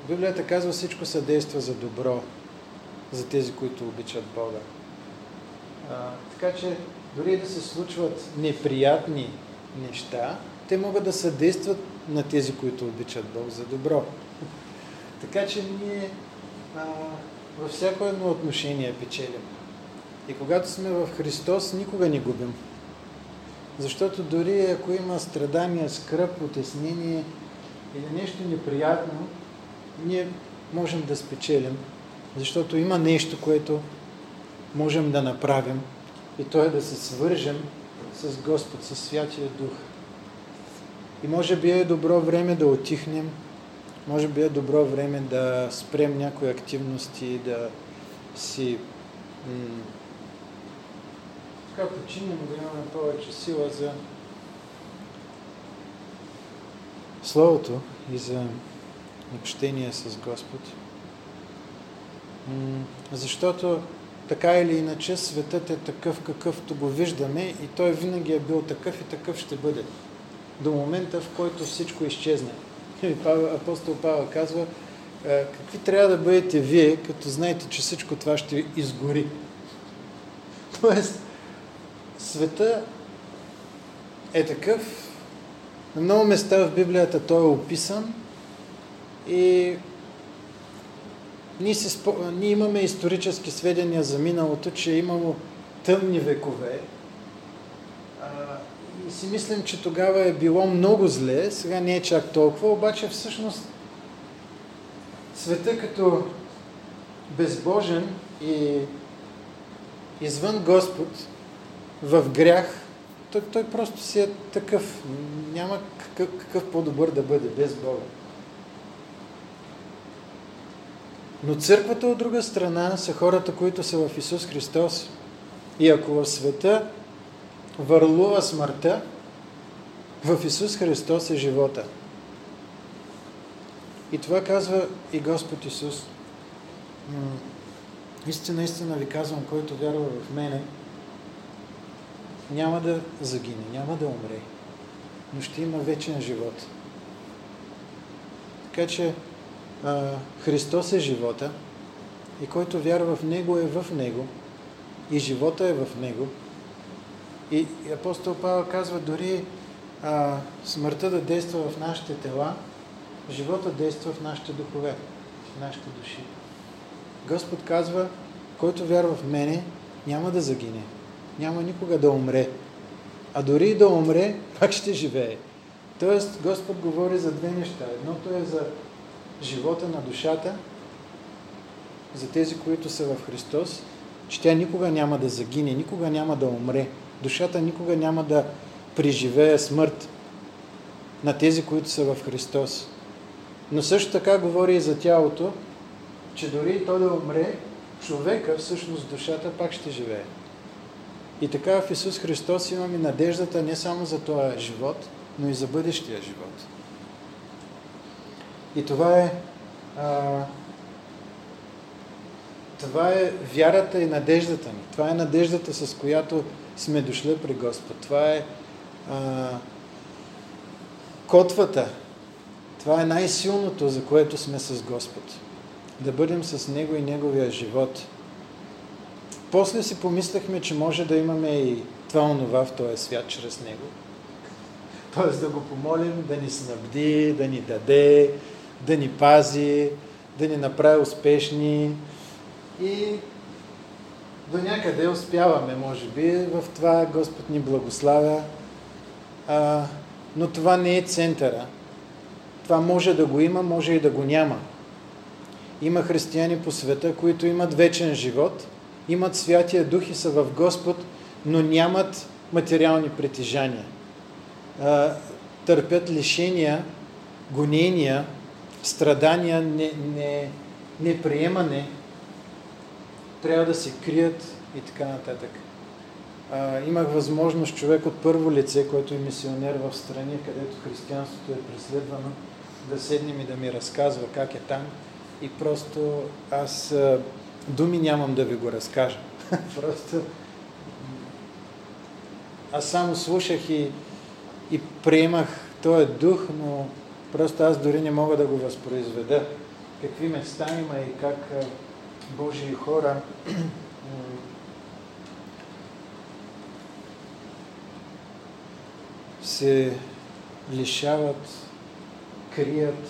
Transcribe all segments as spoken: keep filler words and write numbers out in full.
Библията казва, всичко съдейства за добро, за тези, които обичат Бога. А, така че, дори да се случват неприятни неща, те могат да съдействат на тези, които обичат Бог за добро. Така че ние а, във всяко едно отношение печелим. И когато сме в Христос, никога не губим. Защото дори ако има страдания, скръб, утеснение или нещо неприятно, ние можем да спечелим. Защото има нещо, което можем да направим. И то е да се свържем с Господ, с Святия Дух. И може би е добро време да отихнем, може би е добро време да спрем някои активности, да си м- така починем, да имаме повече сила за Словото и за общение с Господ. М- защото така или иначе светът е такъв, какъвто го виждаме и той винаги е бил такъв и такъв ще бъде. До момента, в който всичко изчезне. Апостол Павел казва, какви трябва да бъдете вие, като знаете, че всичко това ще изгори. Тоест, света е такъв. На много места в Библията той е описан и ние, се спо... ние имаме исторически сведения за миналото, че е имало тъмни векове. И си мислим, че тогава е било много зле, сега не е чак толкова, обаче всъщност света като безбожен и извън Господ, в грях, той, той просто си е такъв. Няма какъв, какъв по-добър да бъде без Бога. Но църквата от друга страна са хората, които са в Исус Христос. И ако в света върлува смъртта, в Исус Христос е живота. И това казва и Господ Исус. Истина, истина ви казвам, който вярва в мене, няма да загине, няма да умре, но ще има вечен живот. Така че а, Христос е живота и който вярва в Него е в Него и живота е в Него. И апостол Павел казва, дори а, смъртта да действа в нашите тела, живота действа в нашите духове, в нашите души. Господ казва, който вярва в мене, няма да загине, няма никога да умре. А дори и да умре, пак ще живее. Тоест, Господ говори за две неща. Едното е за живота на душата, за тези, които са в Христос, че тя никога няма да загине, никога няма да умре. Душата никога няма да преживее смърт на тези, които са в Христос. Но също така говори и за тялото, че дори и то да умре, човека, всъщност душата, пак ще живее. И така в Исус Христос имаме надеждата не само за този живот, но и за бъдещия живот. И това е а, това е вярата и надеждата ни. Това е надеждата, с която сме дошли при Господ. Това е а, котвата. Това е най-силното, за което сме с Господ. Да бъдем с Него и Неговия живот. После си помислехме, че може да имаме и това онова в този свят чрез Него. Тоест да го помолим да ни снабди, да ни даде, да ни пази, да ни направи успешни. И до някъде успяваме, може би, в това Господ ни благославя. А, но това не е центъра. Това може да го има, може и да го няма. Има християни по света, които имат вечен живот, имат Святия Дух и са в Господ, но нямат материални притежания. А, търпят лишения, гонения, страдания, не, не, неприемане, трябва да се крият и така нататък. А, имах възможност човек от първо лице, който е мисионер в страни, където християнството е преследвано, да седнем и да ми разказва как е там. И просто аз а, думи нямам да ви го разкажа. Просто аз само слушах и, и приемах този дух, но просто аз дори не мога да го възпроизведа. какви места има и как Божии хора се лишават, крият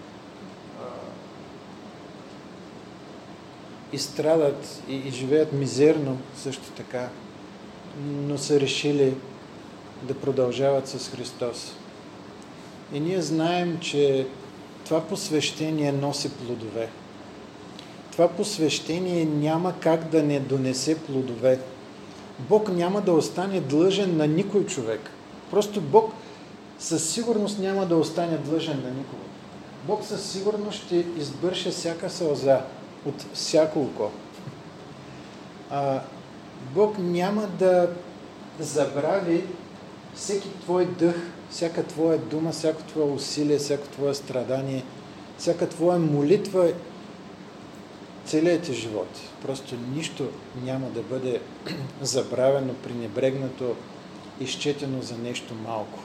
и страдат и, и живеят мизерно също така, но са решили да продължават с Христос. И ние знаем, че това посвещение носи плодове. Това посвещение няма как да не донесе плодове. Бог няма да остане длъжен на никой човек. Просто Бог със сигурност няма да остане длъжен на никого. Бог със сигурност ще избърше всяка сълза от всяко око. А, Бог няма да забрави всеки твой дъх, всяка твоя дума, всяко твое усилие, всяко твое страдание, всяка твоя молитва, целият ти живот. Просто нищо няма да бъде забравено, пренебрегнато, изчетено за нещо малко.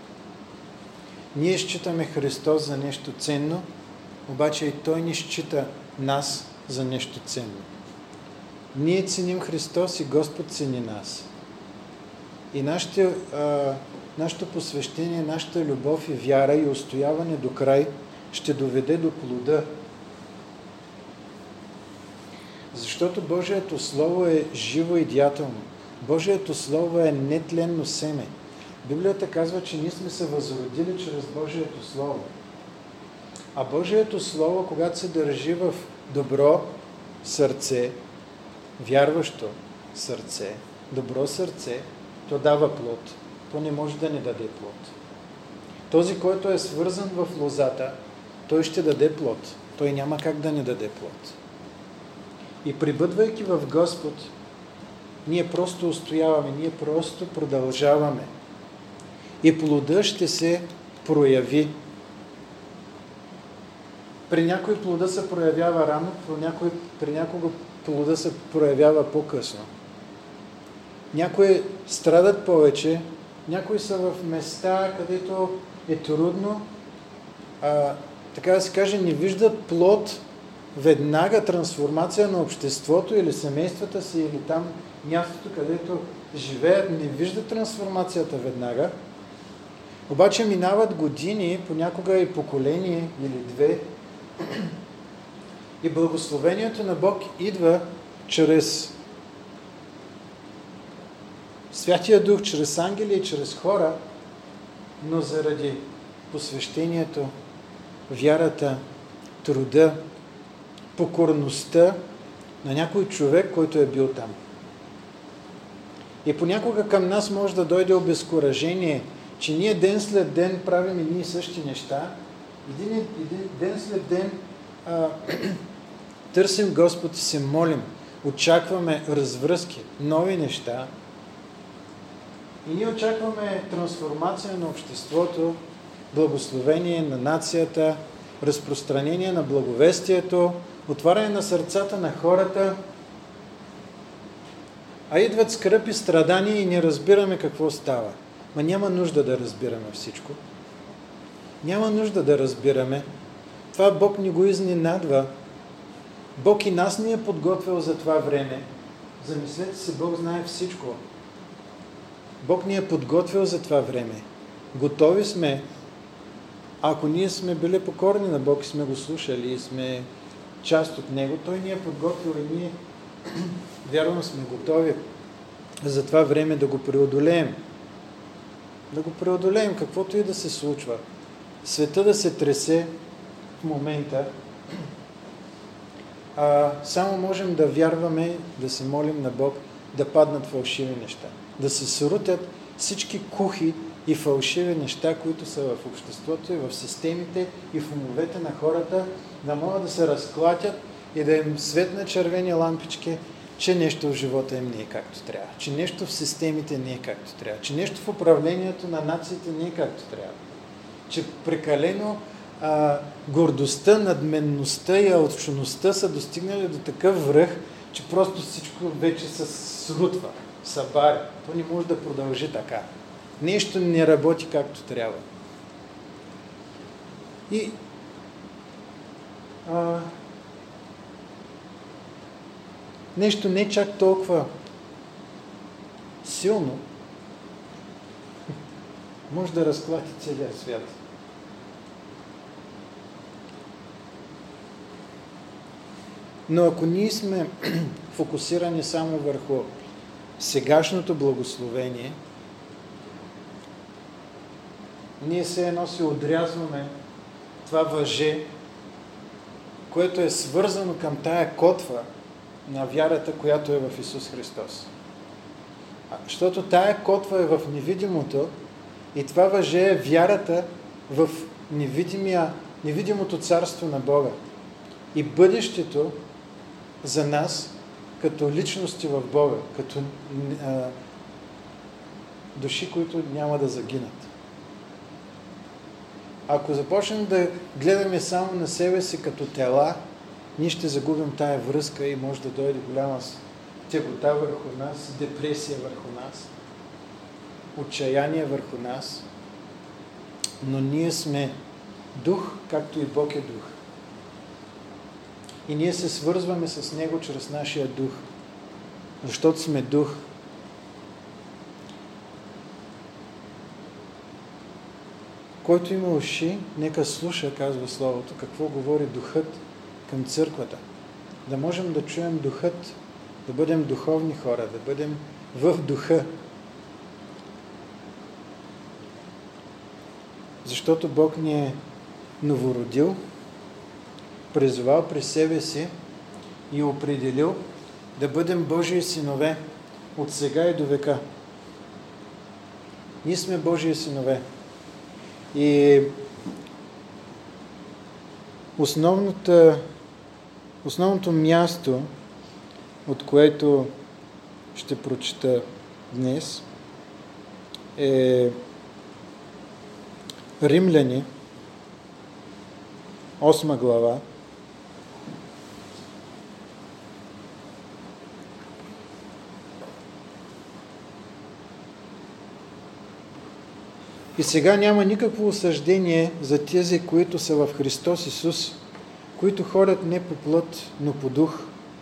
Ние считаме Христос за нещо ценно, обаче и Той ни счита нас за нещо ценно. Ние ценим Христос и Господ цени нас. И нашите, а, нашето посвещение, нашата любов и вяра и устояване до край ще доведе до плода. Защото Божието Слово е живо и деятелно. Божието Слово е нетленно семе. Библията казва, че ние сме се възродили чрез Божието Слово. А Божието Слово, когато се държи в добро сърце, вярващо сърце, добро сърце, то дава плод. То не може да не даде плод. Този, който е свързан в лозата, той ще даде плод. Той няма как да не даде плод. И прибъдвайки в Господ, ние просто устояваме, ние просто продължаваме. И плода ще се прояви. При някой плода се проявява рано, при, някой, при някого плода се проявява по-късно. Някои страдат повече, някои са в места, където е трудно, а, така да се каже, не виждат плод веднага, трансформация на обществото или семействата си, или там мястото, където живеят, не виждат трансформацията веднага. Обаче минават години, понякога и поколение или две, и благословението на Бог идва чрез Святия Дух, чрез ангели и чрез хора, но заради посвещението, вярата, труда, покорността на някой човек, който е бил там. И понякога към нас може да дойде обезкуражение, че ние ден след ден правим едни и същи неща, един, един ден след ден а, търсим Господ и се молим, очакваме развръзки, нови неща, и ние очакваме трансформация на обществото, благословение на нацията, разпространение на благовестието, отваряне на сърцата на хората, а идват скръпи, страдания и не разбираме какво става. Ма няма нужда да разбираме всичко. Няма нужда да разбираме. Това Бог ни го изненадва. Бог и нас ни е подготвил за това време. Замислете се, Бог знае всичко. Бог ни е подготвил за това време. Готови сме. Ако ние сме били покорни на Бог и сме го слушали и сме част от Него, Той ни е подготвил и ние вярвам сме готови за това време да го преодолеем. Да го преодолеем, каквото и да се случва. Света да се тресе в момента. А, само можем да вярваме, да се молим на Бог, да паднат фалшиви неща. Да се срутят всички кухи и фалшиви неща, които са в обществото и в системите и в умовете на хората, да могат да се разклатят и да им светнат червени лампички, че нещо в живота им не е както трябва, че нещо в системите не е както трябва, че нещо в управлението на нациите не е както трябва, че прекалено а, гордостта, надменността и алчността са достигнали до такъв връх, че просто всичко вече се срутва, събаря. То не може да продължи така. Нещо не работи както трябва. И а, нещо не чак толкова силно, може да разклати целия свят. Но ако ние сме фокусирани само върху сегашното благословение, ние се едно си отрязваме това въже, което е свързано към тая котва на вярата, която е в Исус Христос. Защото тая котва е в невидимото и това въже е вярата в невидимия, невидимото царство на Бога. И бъдещето за нас като личности в Бога, като а, души, които няма да загинат. Ако започнем да гледаме само на себе си като тела, ние ще загубим тая връзка и може да дойде голяма тегота върху нас, депресия върху нас, отчаяние върху нас. Но ние сме дух, както и Бог е дух. И ние се свързваме с Него чрез нашия дух, защото сме дух. Който има уши, нека слуша, казва Словото, какво говори духът към църквата. Да можем да чуем духът, да бъдем духовни хора, да бъдем в духа. Защото Бог ни е новородил, призовал при себе си и определил да бъдем Божии синове от сега и до века. Ние сме Божии синове. И основното, основното място, от което ще прочета днес, е Римляни, осма глава, и сега няма никакво осъждение за тези, които са в Христос Исус, които ходят не по плът, но по дух.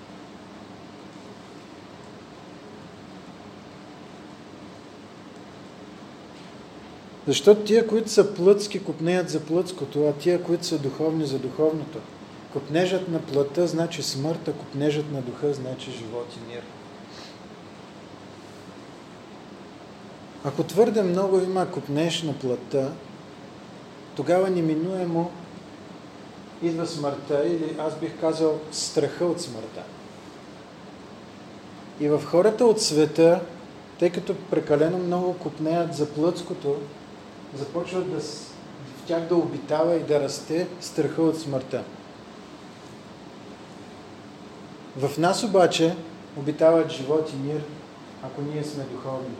Защото тия, които са плътски, копнеят за плътското, а тия, които са духовни, за духовното. Копнежът на плътта значи смърт, а копнежът на духа значи живот и мир. Ако твърде много има копнеж на плътта, тогава неминуемо идва смъртта, или аз бих казал страха от смъртта. И в хората от света, тъй като прекалено много копнеят за плътското, започват да, в тях да обитава и да расте страха от смъртта. В нас обаче обитават живот и мир, ако ние сме духовни.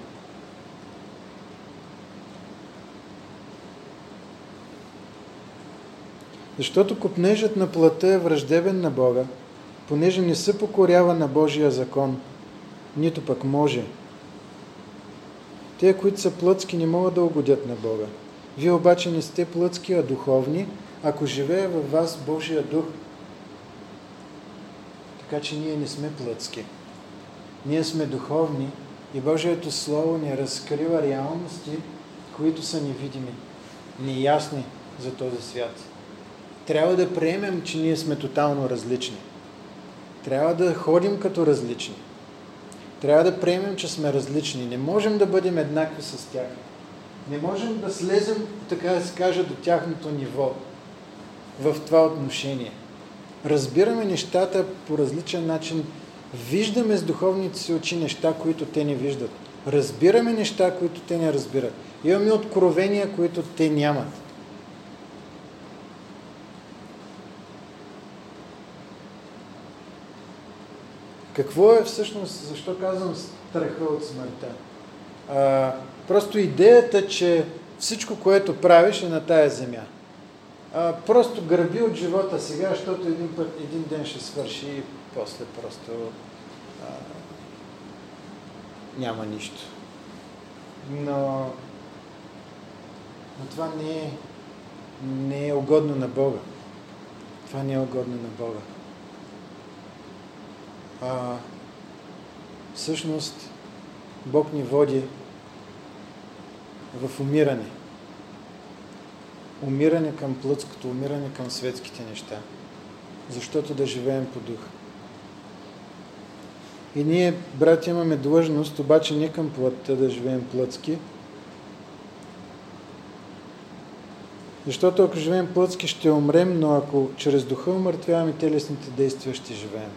Защото копнежът на плътта е враждебен на Бога, понеже не се покорява на Божия закон, нито пък може. Те, които са плътски, не могат да угодят на Бога. Вие обаче не сте плътски, а духовни, ако живее във вас Божия дух. Така че ние не сме плътски. Ние сме духовни и Божието Слово ни разкрива реалности, които са невидими, неясни за този свят. Трябва да приемем, че ние сме тотално различни. Трябва да ходим като различни. Трябва да приемем, че сме различни. Не можем да бъдем еднакви с тях. Не можем да слезем, така да се каже, до тяхното ниво в това отношение. Разбираме нещата по различен начин. Виждаме с духовните си очи неща, които те не виждат. Разбираме неща, които те не разбират. Имаме откровения, които те нямат. Какво е всъщност, защо казвам страха от смъртта? А, просто идеята, че всичко, което правиш е на тая земя. А, просто граби от живота сега, защото един път, един ден ще свърши и после просто а, няма нищо. Но, но това не е, не е угодно на Бога. това не е угодно на Бога. А, всъщност, Бог ни води в умиране. Умиране към плътското, умиране към светските неща. Защото да живеем по дух. И ние, брати, имаме длъжност, обаче не към плътта да живеем плътски. Защото ако живеем плътски, ще умрем, но ако чрез духа умъртвяваме телесните действия, ще живеем.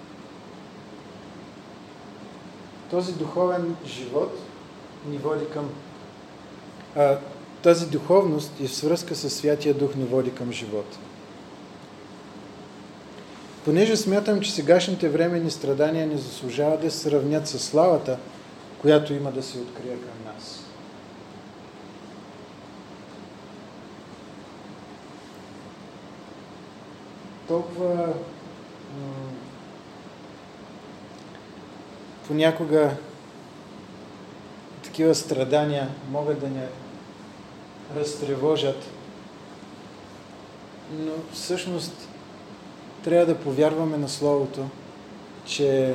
Този духовен живот ни води към... А, тази духовност и в свръзка с Святия Дух ни води към живот. Понеже смятам, че сегашните временни страдания не заслужават да се сравнят с славата, която има да се открие към нас. Толкова м- понякога такива страдания могат да не разтревожат, но всъщност трябва да повярваме на Словото, че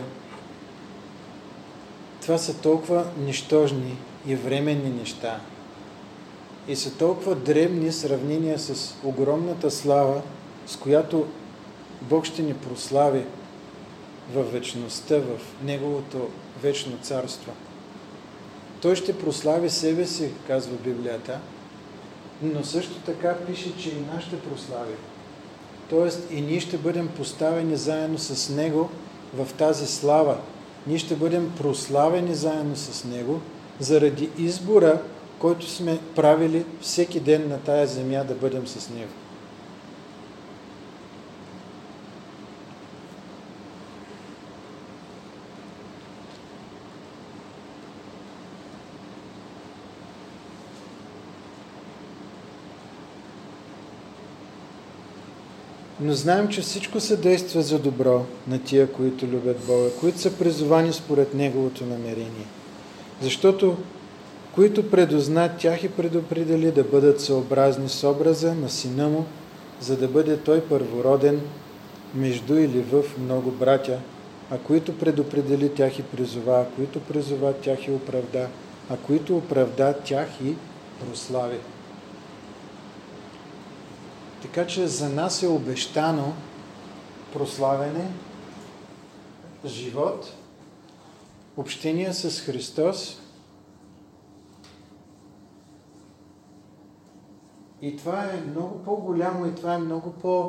това са толкова нищожни и временни неща и са толкова дребни сравнения с огромната слава, с която Бог ще ни прослави във вечността, в Неговото вечно царство. Той ще прослави себе си, казва Библията, но също така пише, че и нас ще прослави. Тоест и ние ще бъдем поставени заедно с Него в тази слава. Ние ще бъдем прославени заедно с Него заради избора, който сме правили всеки ден на тая земя да бъдем с Него. Но знаем, че всичко се действа за добро на тия, които любят Бога, които са призовани според Неговото намерение. Защото които предознат, тях и предопредели да бъдат съобразни с образа на Сина Му, за да бъде Той първороден между или в много братя, а които предопредели, тях и призова, а които призова, тях и оправда, а които оправда, тях и прослави. Така че за нас е обещано прославяне, живот, общение с Христос. И това е много по-голямо, и това е много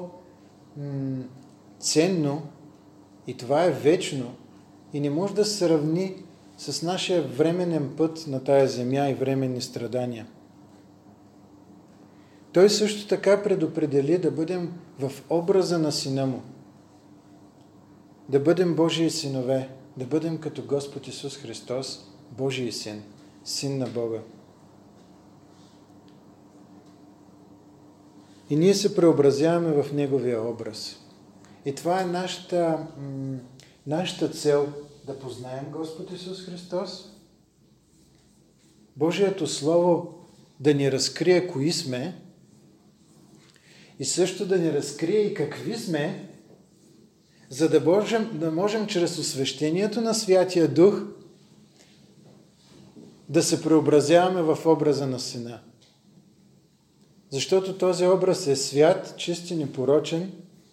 по-ценно, и това е вечно, и не може да се сравни с нашия временен път на тая земя и временни страдания. Той също така предопредели да бъдем в образа на Сина Му. Да бъдем Божии синове, да бъдем като Господ Исус Христос, Божий син, син на Бога. И ние се преобразяваме в Неговия образ. И това е нашата, м- нашата цел, да познаем Господ Исус Христос, Божието Слово да ни разкрие кои сме, и също да ни разкрие и какви сме, за да можем, да можем чрез освещението на Святия Дух да се преобразяваме в образа на Сина. Защото този образ е свят, чист и непорочен,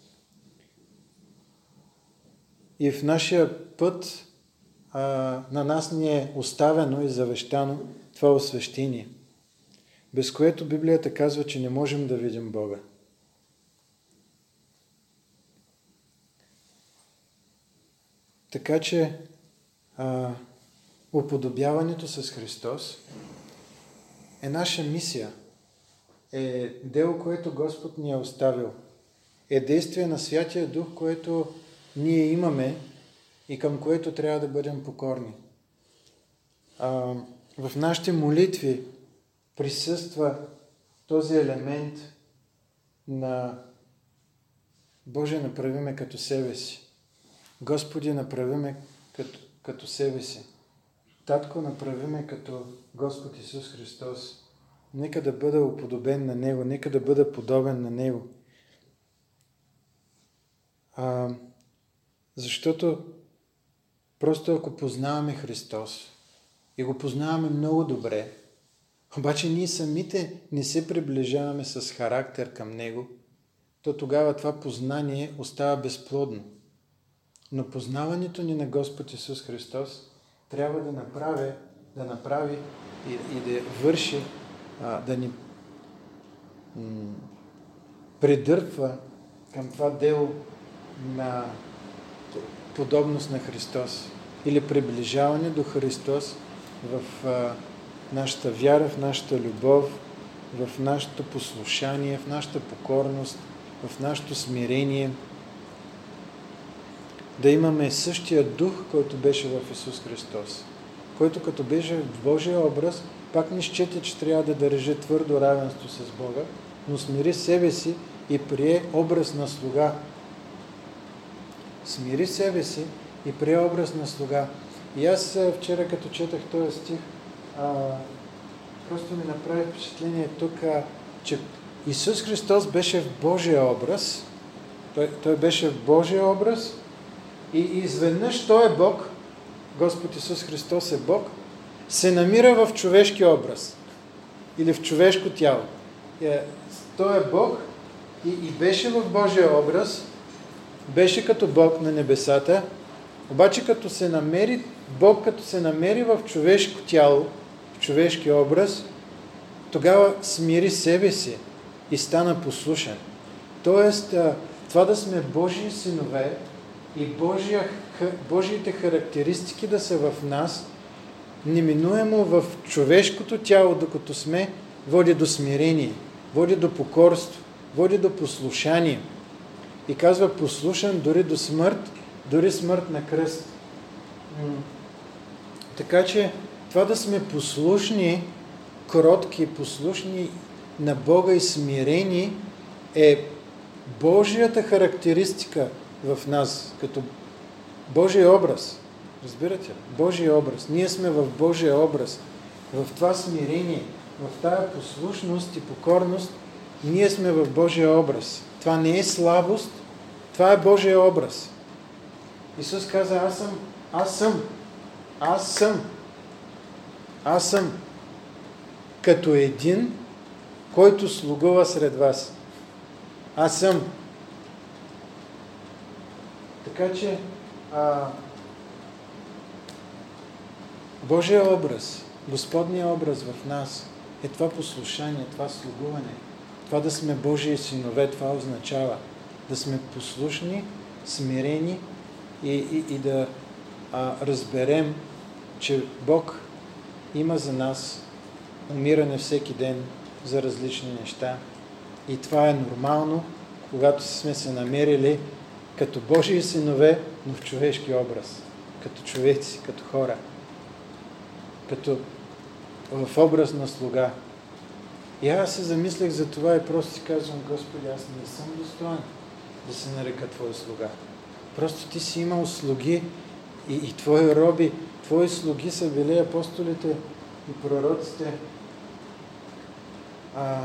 и в нашия път а, на нас ни е оставено и завещано това освещение, без което Библията казва, че не можем да видим Бога. Така че а, уподобяването с Христос е наша мисия, е дело, което Господ ни е оставил, е действие на Святия Дух, което ние имаме и към което трябва да бъдем покорни. А, в нашите молитви присъства този елемент на Боже, направи ме като себе си. Господи, направи ме като, като себе си. Татко, направи ме като Господ Исус Христос. Нека да бъда уподобен на Него, нека да бъда подобен на Него. А, защото просто ако познаваме Христос и го познаваме много добре, обаче ние самите не се приближаваме с характер към Него, то тогава това познание остава безплодно. Но познаването ни на Господ Исус Христос трябва да направи, да направи и, и да върши, а, да ни м- придърпва към това дело на подобност на Христос или приближаване до Христос в а, нашата вяра, в нашата любов, в нашето послушание, в нашата покорност, в нашето смирение. Да имаме същия дух, който беше в Исус Христос, който като беше в Божия образ, пак не счете, че трябва да държи твърдо равенство с Бога, но смири себе си и прие образ на слуга. Смири себе си и прие образ на слуга. И аз вчера, като четах този стих, а, просто ми направи впечатление тук, а, че Исус Христос беше в Божия образ. Той, той беше в Божия образ и изведнъж Той е Бог, Господ Исус Христос е Бог, се намира в човешки образ или в човешко тяло. Той е Бог и, и беше в Божия образ, беше като Бог на небесата, обаче като се намери, Бог като се намери в човешко тяло, в човешки образ, тогава смири себе си и стана послушен. Тоест, това да сме Божии синове и Божия, Божиите характеристики да са в нас, неминуемо в човешкото тяло, докато сме, води до смирение, води до покорство, води до послушание. И казва послушан дори до смърт, дори смърт на кръст. Така че това да сме послушни, кротки, послушни на Бога и смирени е Божията характеристика в нас, като Божия образ. Разбирате ли? Божия образ. Ние сме в Божия образ. В това смирение, в тая послушност и покорност, ние сме в Божия образ. Това не е слабост, това е Божия образ. Исус каза, аз съм, аз съм, аз съм, аз съм като един, който слугува сред вас. Аз съм. Така че а, Божия образ, Господния образ в нас е това послушание, това слугуване. Това да сме Божии синове, това означава да сме послушни, смирени и, и, и да а, разберем, че Бог има за нас умиране всеки ден за различни неща. И това е нормално, когато сме се намерили като Божии синове, но в човешки образ, като човеци, като хора, като в образ на слуга. И аз се замислях за това и просто си казвам, Господи, аз не съм достоен да се нарека Твой слуга. Просто Ти си имал слуги и, и Твои роби, Твои слуги са били апостолите и пророците. А,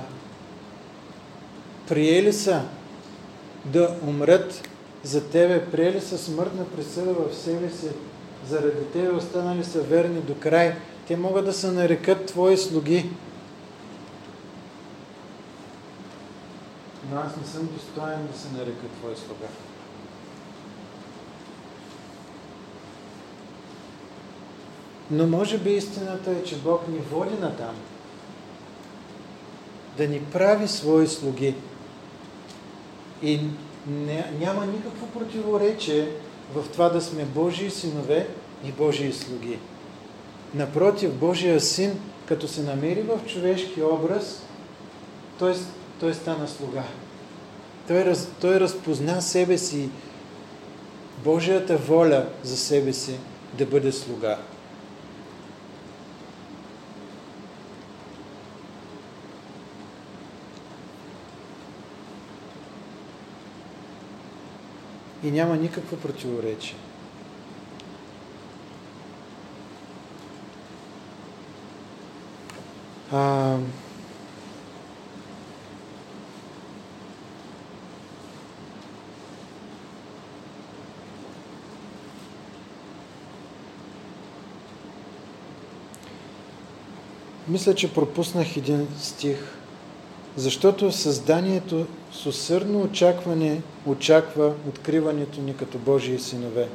приели са да умрат за Тебе, приели са смъртна присъда в себе си, заради Тебе останали са верни до край. Те могат да се нарекат Твои слуги. Но аз не съм достоен да се нарека Твой слуга. Но може би истината е, че Бог ни води натам. Да ни прави свои слуги. И не, няма никакво противоречие в това да сме Божии синове и Божии слуги. Напротив, Божия син, като се намери в човешки образ, той, той стана слуга. Той, раз, той разпозна себе си, Божията воля за себе си да бъде слуга. И няма никакво противоречие. А... мисля, че пропуснах един стих. Защото създанието с усърдно очакване очаква откриването ни като Божии синове.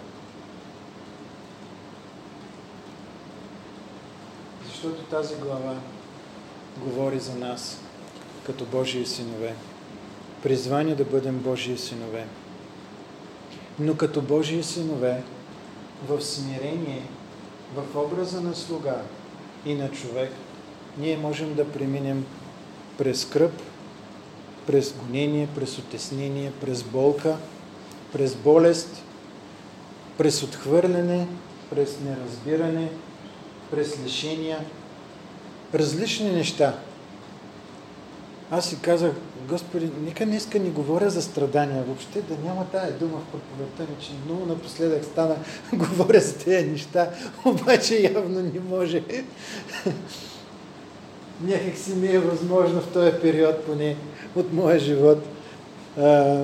Защото тази глава говори за нас като Божии синове. Призвани да бъдем Божии синове. Но като Божии синове, в смирение, в образа на слуга и на човек, ние можем да преминем през скръб, през гонение, през отеснение, през болка, през болест, през отхвърляне, през неразбиране, през лишения, различни неща. Аз си казах, Господи, нека днеска ни говоря за страдания. Въобще да няма тая дума в проповедта ми, че много напоследък стана, говоря за тези неща, обаче явно не може. Някак си не е възможно в този период, поне от моя живот. А,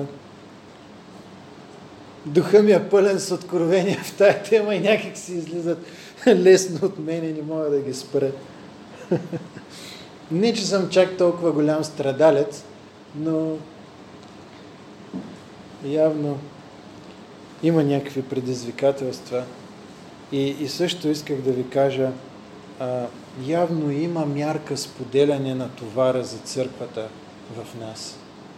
духа ми е пълен с откровения в тая тема и някак си излизат лесно от мен и не мога да ги спра. Не, че съм чак толкова голям страдалец, но явно има някакви предизвикателства. И, и също исках да ви кажа, а, явно има мярка споделяне на товара за църквата в нас.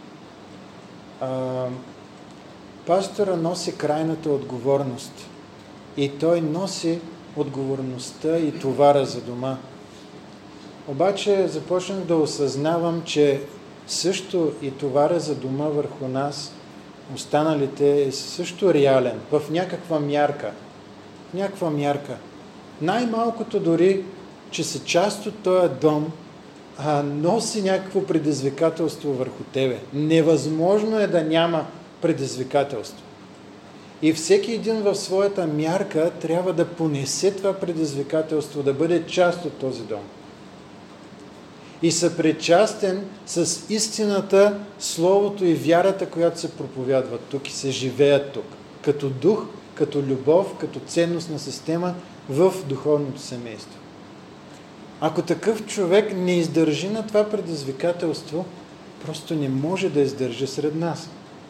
А, пастора носи крайната отговорност и той носи отговорността и товара за дома. Обаче започнах да осъзнавам, че също и товара за дома върху нас, останалите, е също реален, в някаква мярка. В някаква мярка. Най-малкото дори, че са част от този дом, а, носи някакво предизвикателство върху тебе. Невъзможно е да няма предизвикателство. И всеки един в своята мярка трябва да понесе това предизвикателство, да бъде част от този дом. И съпричастен с истината, словото и вярата, която се проповядват тук и се живеят тук. Като дух, като любов, като ценностна система в духовното семейство. Ако такъв човек не издържи на това предизвикателство, просто не може да издържи сред нас.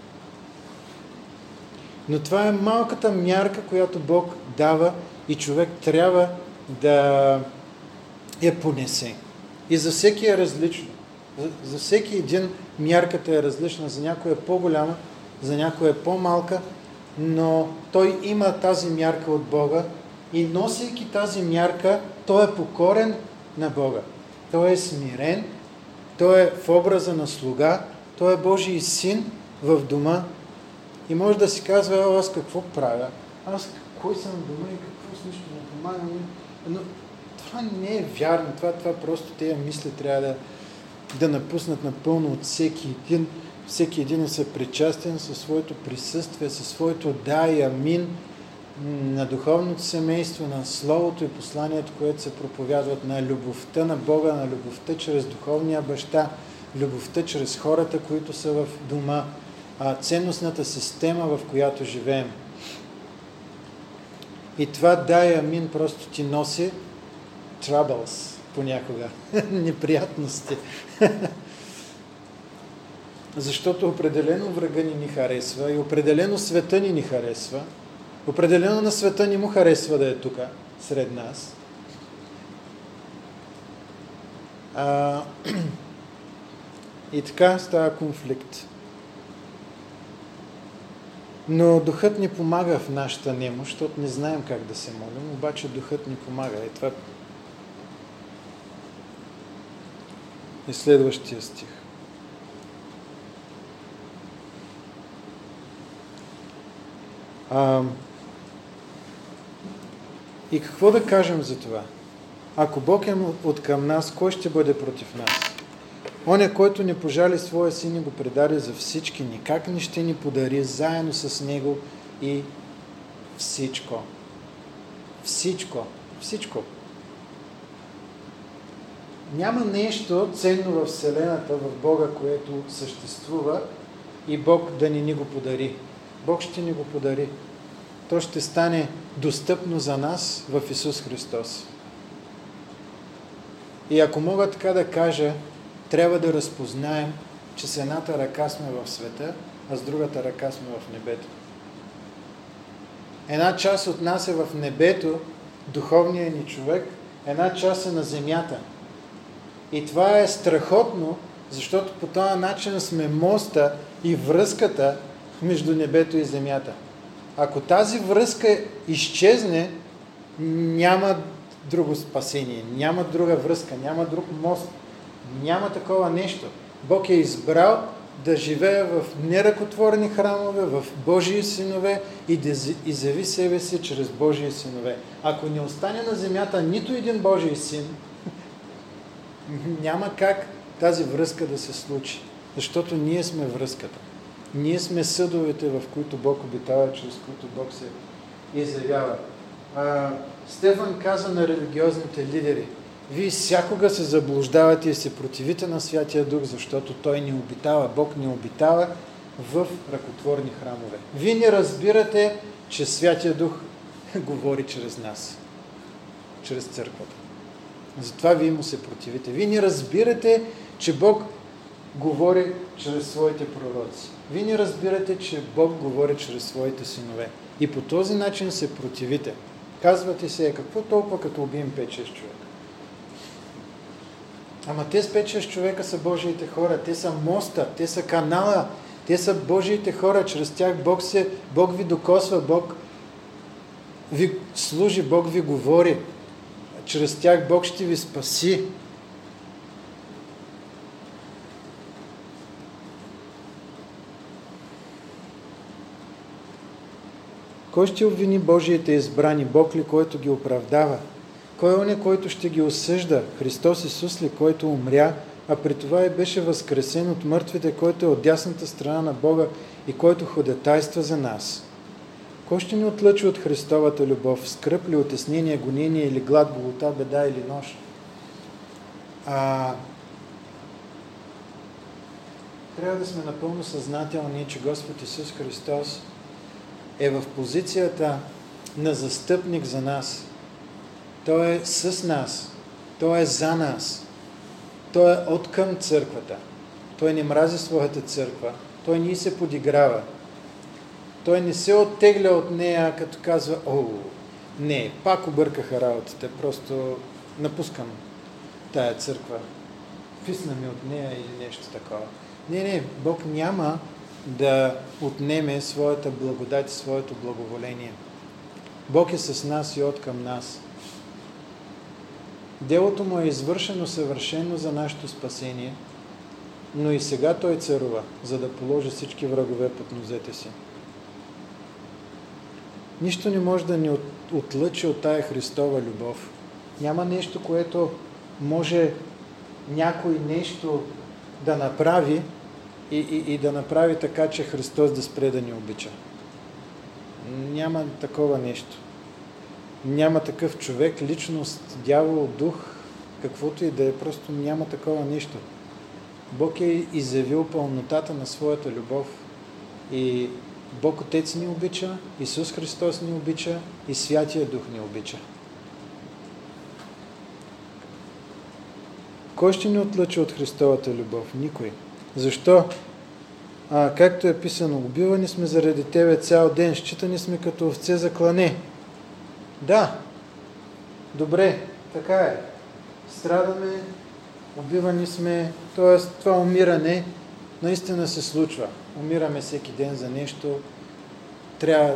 Но това е малката мярка, която Бог дава и човек трябва да я понесе. И за всеки е различно. За, за всеки един мярката е различна. За някой е по-голяма, за някой е по-малка, но той има тази мярка от Бога и носейки тази мярка, той е покорен на Бога. Той е смирен, той е в образа на слуга, той е Божий син в дома и може да си казва, аз какво правя? Аз кой съм в дома и какво с нищо не помагам? Но това не е вярно. Това, това просто тези мисли трябва да, да напуснат напълно от всеки един. Всеки един е съпричастен със своето присъствие, със своето да и амин на духовното семейство, на Словото и посланието, което се проповядват, на любовта на Бога, на любовта чрез духовния баща, любовта чрез хората, които са в дома, а ценностната система, в която живеем. И това да и амин просто ти носи troubles понякога, неприятности. Защото определено врага ни ни харесва и определено света ни ни харесва. Определено на света ни му харесва да е тук, сред нас. А, и така става конфликт. Но Духът ни помага в нашата немощ, защото не знаем как да се молим, обаче Духът ни помага. И това е следващия стих. А, и какво да кажем за това? Ако Бог е от към нас, кой ще бъде против нас? Оня, който не пожали своя син и го предаде за всички, никак не ще ни подари заедно с него и всичко. Всичко. Всичко. Няма нещо ценно в Вселената, в Бога, което съществува и Бог да ни ни го подари. Бог ще ни го подари. То ще стане достъпно за нас в Исус Христос. И ако мога така да кажа, трябва да разпознаем, че с едната ръка сме в света, а с другата ръка сме в небето. Една част от нас е в небето, духовният ни човек, една част е на земята. И това е страхотно, защото по този начин сме моста и връзката между небето и земята. Ако тази връзка изчезне, няма друго спасение, няма друга връзка, няма друг мост, няма такова нещо. Бог е избрал да живее в неръкотворни храмове, в Божии синове и да изяви себе си чрез Божии синове. Ако не остане на земята нито един Божий син, няма как тази връзка да се случи. Защото ние сме връзката. Ние сме съдовете, в които Бог обитава, чрез които Бог се изявява. А, Стефан каза на религиозните лидери: вие всякога се заблуждавате и се противите на Святия Дух, защото Той ни обитава, Бог ни обитава в ръкотворни храмове. Вие не разбирате, че Святия Дух говори чрез нас, чрез църквата. Затова вие му се противите. Вие не разбирате, че Бог говори чрез своите пророци. Вие не разбирате, че Бог говори чрез своите синове. И по този начин се противите. Казвате се, какво толкова като убием пет-шест човека? Ама те с пет-шест човека са Божиите хора, те са моста, те са канала, те са Божиите хора, чрез тях Бог, се, Бог ви докосва, Бог ви служи, Бог ви говори, чрез тях Бог ще ви спаси. Кой ще обвини Божиите избрани? Бог ли, който ги оправдава? Кой е он, който ще ги осъжда? Христос Исус ли, който умря, а при това и беше възкресен от мъртвите, който е от дясната страна на Бога и който ходатайства за нас? Кой ще ни отлъчи от Христовата любов? Скръб ли, утеснение, гонение или глад, голота, беда или нож? А... Трябва да сме напълно съзнателни, че Господ Исус Христос е в позицията на застъпник за нас. Той е с нас. Той е за нас. Той е от към църквата. Той не мрази своята църква. Той ни се подиграва. Той не се оттегля от нея, като казва: о, не, пак объркаха работите, просто напускам тая църква. Писна ми от нея или нещо такова. Не, не, Бог няма да отнеме своята благодат и своето благоволение. Бог е с нас и от към нас. Делото му е извършено съвършено за нашето спасение, но и сега Той царува, за да положи всички врагове под нозете си. Нищо не може да ни отлъчи от тая Христова любов. Няма нещо, което може някой нещо да направи и, и, и да направи така, че Христос да спре да ни обича. Няма такова нещо. Няма такъв човек, личност, дявол, дух, каквото и да е, просто няма такова нещо. Бог е изявил пълнотата на своята любов и Бог Отец ни обича, Исус Христос ни обича и Святия Дух ни обича. Кой ще ни отлъчи от Христовата любов? Никой. Защо? А, както е писано: убивани сме заради Тебе цял ден, считани сме като овце за клане. Да, добре, така е. Страдаме, убивани сме, т.е. това умиране наистина се случва. Умираме всеки ден за нещо. Трябва...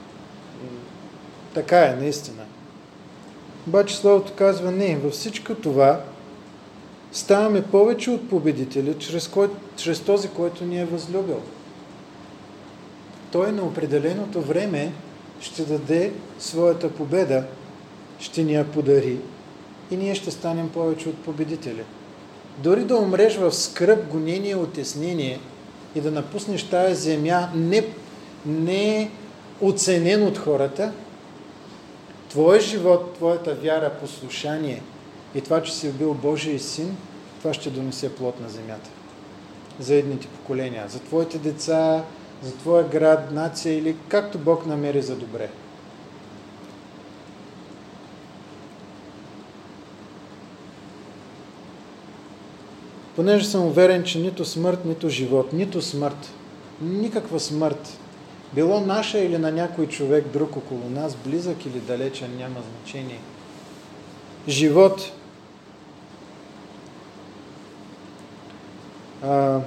Така е, наистина. Обаче Словото казва: не, във всичко това ставаме повече от победители, чрез, кой... чрез този, който ни е възлюбил. Той на определеното време ще даде своята победа, ще ни я подари и ние ще станем повече от победители. Дори да умреш в скръб, гонение, утеснение и да напуснеш тая земя не, не оценен от хората, твой живот, твоята вяра, послушание и това, че си бил Божий син, това ще донесе плод на земята. За едните поколения, за твоите деца, за твоя град, нация или както Бог намери за добре. понеже съм уверен, че нито смърт, нито живот, нито смърт, никаква смърт, било наша или на някой човек друг около нас, близък или далечен, няма значение. Живот, а,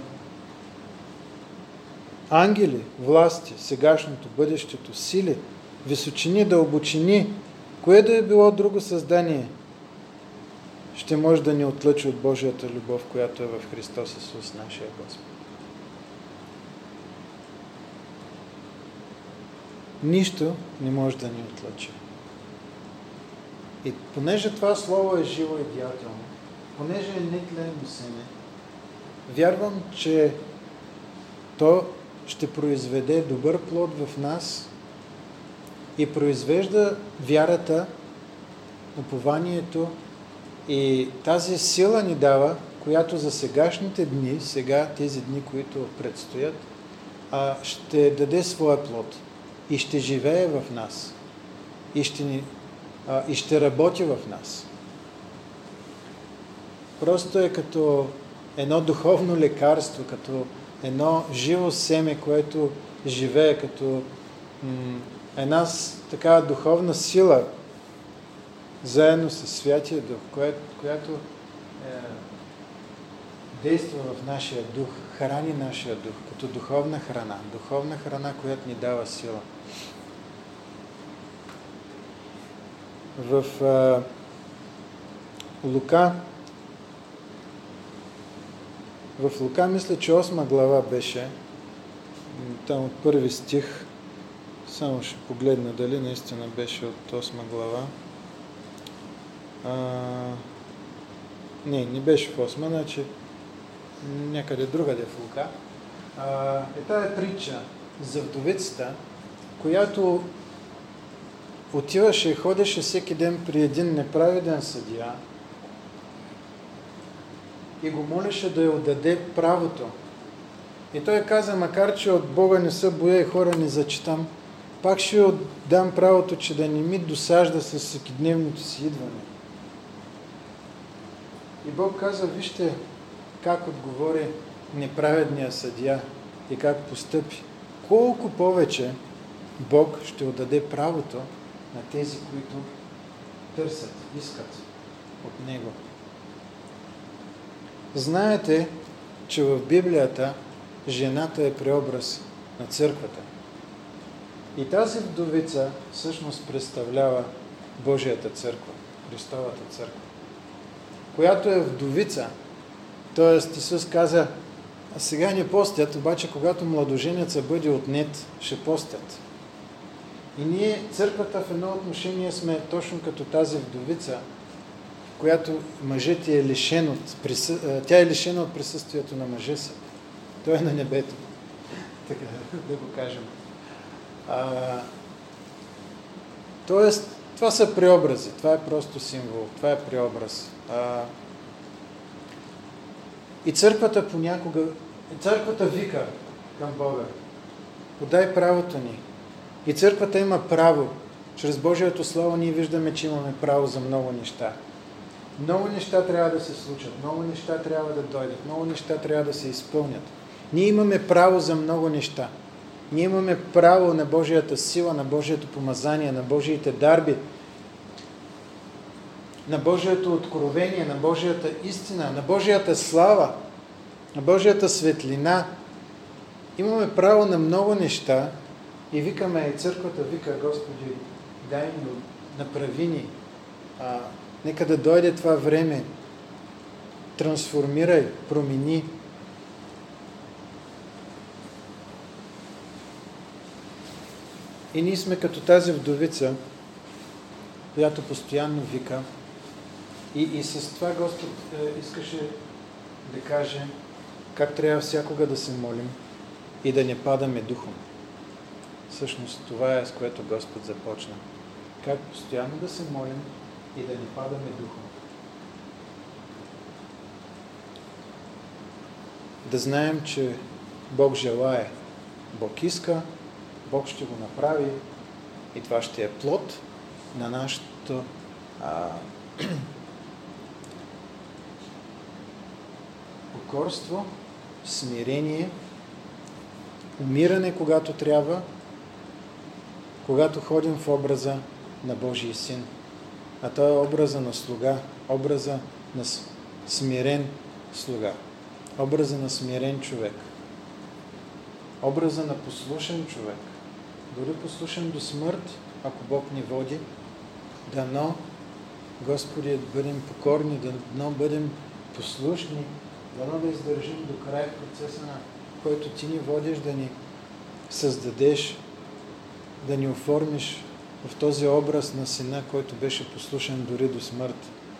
ангели, власти, сегашното, бъдещето, сили, височини, дълбочини, кое да е било друго създание, ще може да ни отлъчи от Божията любов, която е в Христос Исус, нашия Господ. Нищо не може да ни отлъчи. И понеже това слово е живо и деятелно, понеже е нетленно семе, вярвам, че то ще произведе добър плод в нас и произвежда вярата, упованието и тази сила ни дава, която за сегашните дни, сега тези дни, които предстоят, ще даде своя плод и ще живее в нас и ще, ни, и ще работи в нас. Просто е като едно духовно лекарство, като едно живо семе, което живее, като м- една такава духовна сила, заедно с Святия Дух, която, която е, действа в нашия дух, храни нашия дух, като духовна храна, духовна храна, която ни дава сила. В е, Лука, в Лука, мисля, че осма глава беше, там от първи стих, само ще погледна дали наистина беше от осма глава. А, не, не беше в осма, значи някъде другаде в Лука. А, е тая притча за вдовицата, която отиваше и ходеше всеки ден при един неправеден съдия и го молеше да й отдаде правото. И той каза, макар че от Бога не се боя и хора не зачитам, пак ще отдам правото, че да не ми досажда с всекидневното си идване. И Бог каза, вижте как отговори неправедния съдия и как постъпи. Колко повече Бог ще отдаде правото на тези, които търсят, искат от Него. Знаете, че в Библията жената е преобраз на църквата. И тази вдовица всъщност представлява Божията църква, Христовата църква, която е вдовица. Тоест Исус каза, а сега не постят, обаче когато младоженеца бъде отнет, ще постят. И ние, църквата, в едно отношение сме точно като тази вдовица, която мъжът е лишен от, присъ... тя е лишена от присъствието на мъжа си. Той е на небето. Така да го кажем. А, тоест, това са преобрази. Това е просто символ. Това е преобраз. А, и църквата понякога, църквата вика към Бога. Подай правото ни. И църквата има право. Чрез Божието Слово ние виждаме, че имаме право за много неща. Много неща трябва да се случат, много неща трябва да дойдат, много неща трябва да се изпълнят. Ние имаме право за много неща. Ние имаме право на Божията сила, на Божието помазание, на Божиите дарби, на Божието откровение, на Божията истина, на Божията слава, на Божията светлина. Имаме право на много неща и викаме, и църквата вика, Господи, дай ни, направи ни, а, нека да дойде това време, трансформирай, промени. И ние сме като тази вдовица, която постоянно вика. И, и с това Господ е, искаше да каже как трябва всякога да се молим и да не падаме духом. Всъщност това е, с което Господ започна. Как постоянно да се молим и да не падаме духом. Да знаем, че Бог желае, Бог иска, Бог ще го направи и това ще е плод на нашето а, покорство, смирение, умиране, когато трябва, когато ходим в образа на Божий Син. А той е образа на слуга, образа на смирен слуга, образа на смирен човек, образа на послушен човек, дори послушен до смърт, ако Бог ни води. Дано, Господи, да бъдем покорни, дано бъдем послушни, дано да издържим до край процеса, на който Ти ни водиш, да ни създадеш, да ни оформиш в този образ на Сина, който беше послушен дори до смърт.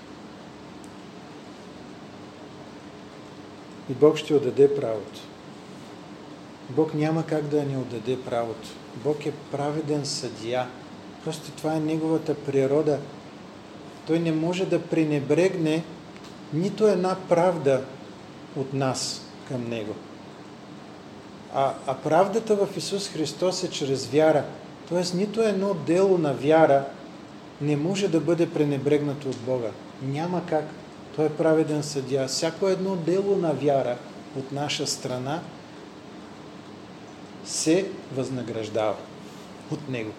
И Бог ще отдаде правото. Бог няма как да ни отдаде правото. Бог е праведен съдия. Просто това е Неговата природа. Той не може да пренебрегне нито една правда от нас към Него. А, а правдата в Исус Христос е чрез вяра. Тоест, нито едно дело на вяра не може да бъде пренебрегнато от Бога. Няма как. Той е праведен съдия. Всяко едно дело на вяра от наша страна се възнаграждава от Него.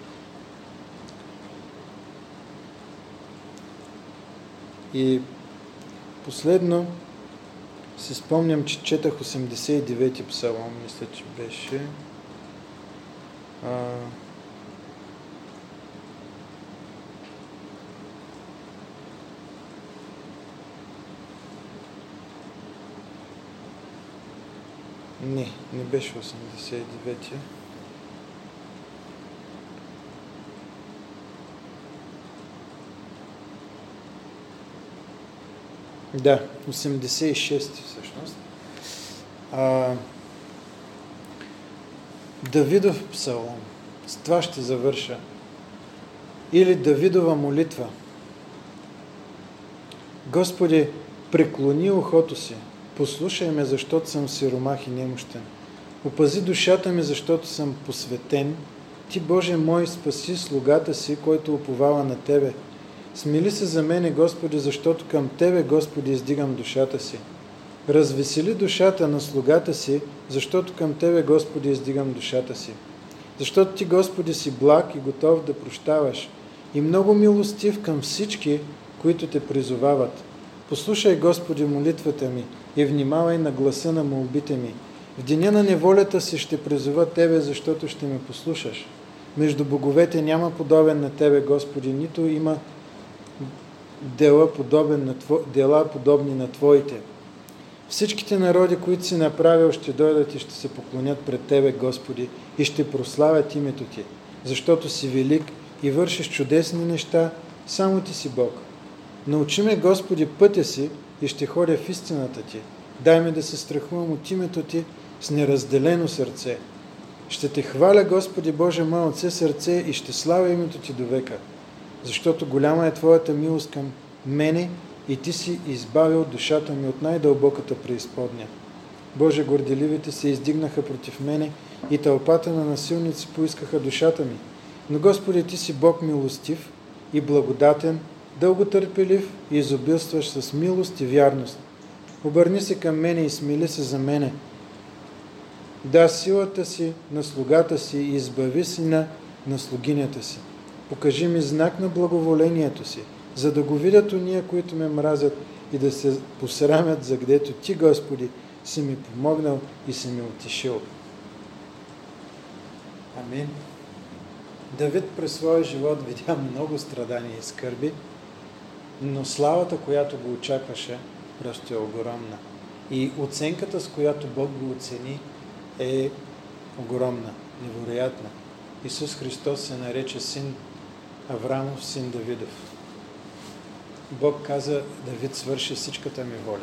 И последно си спомням, че четах осемдесет и девети псалом, мисля, че беше. А... Не, не беше осемдесет и девети. Да, осемдесет и шести всъщност. А, Давидов псалом. С това ще завърша. Или Давидова молитва. Господи, преклони ухото си. Послушай ме, защото съм сиромах и немощен. Опази душата ми, защото съм посветен. Ти, Боже мой, спаси слугата си, който уповава на Тебе. Смили се за мене, Господи, защото към Тебе, Господи, издигам душата си. Развесели душата на слугата си, защото към Тебе, Господи, издигам душата си. Защото Ти, Господи, си благ и готов да прощаваш и много милостив към всички, които Те призовават. Послушай, Господи, молитвата ми и внимавай на гласа на молбите ми. В деня на неволята си ще призова Тебе, защото ще ме послушаш. Между боговете няма подобен на Тебе, Господи, нито има дела, подобен на Тво... дела подобни на Твоите. Всичките народи, които си направил, ще дойдат и ще се поклонят пред Тебе, Господи, и ще прославят името Ти, защото си велик и вършиш чудесни неща, само Ти си Бог. Научи ме, Господи, пътя си и ще ходя в истината Ти. Дай ми да се страхувам от името Ти с неразделено сърце. Ще Те хваля, Господи Боже мой, от все сърце и ще славя името Ти до века. Защото голяма е Твоята милост към мене и Ти си избавил душата ми от най-дълбоката преизподня. Боже, горделивите се издигнаха против мене и тълпата на насилници поискаха душата ми. Но, Господи, Ти си Бог милостив и благодатен, дълготърпелив и изобилстваш с милост и вярност. Обърни се към мене и смили се за мене. Да силата си на слугата си и избави сина на слугинята си. Покажи ми знак на благоволението си, за да го видят уния, които ме мразят и да се посрамят, за гдето Ти, Господи, си ми помогнал и си ми утешил. Амин. Давид през своя живот видя много страдания и скърби, но славата, която го очакваше, просто е огромна. И оценката, с която Бог го оцени, е огромна, невероятна. Исус Христос се нарече син Аврамов, син Давидов. Бог каза: Давид свърши всичката ми воля.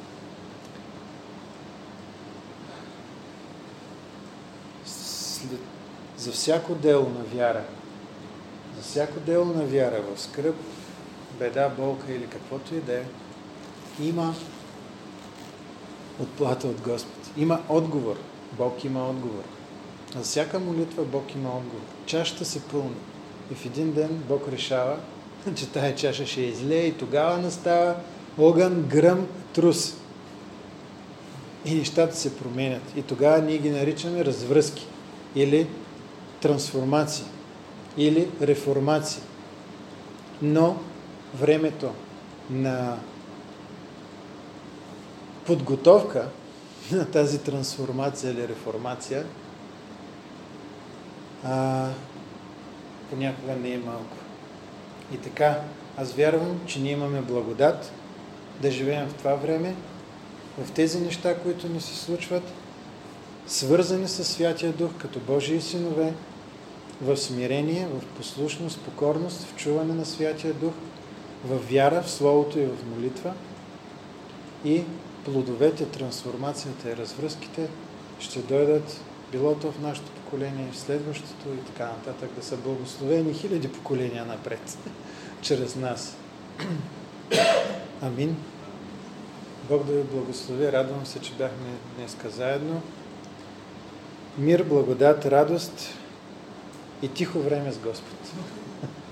След... За всяко дело на вяра, за всяко дело на вяра в скръб, беда, болка или каквото и да е, има отплата от Господ. Има отговор. Бог има отговор. За всяка молитва Бог има отговор. Чашата се пълни. И в един ден Бог решава, че тая чаша ще излее и тогава настава огън, гръм, трус. и нещата се променят. И тогава ние ги наричаме развръзки или трансформации или реформации. Но времето на подготовка на тази трансформация или реформация а, понякога не е малко. И така, аз вярвам, че ние имаме благодат да живеем в това време, в тези неща, които ни се случват, свързани с Святия Дух, като Божии синове, в смирение, в послушност, покорност, в чуване на Святия Дух, в вяра, в Словото и в молитва. И плодовете, трансформацията и развръзките ще дойдат било то в нашето поколение, в следващото и така нататък, да са благословени хиляди поколения напред, чрез нас. Амин. Бог да ви благослови. Радвам се, че бяхме днеска заедно. Мир, благодат, радост и тихо време с Господ.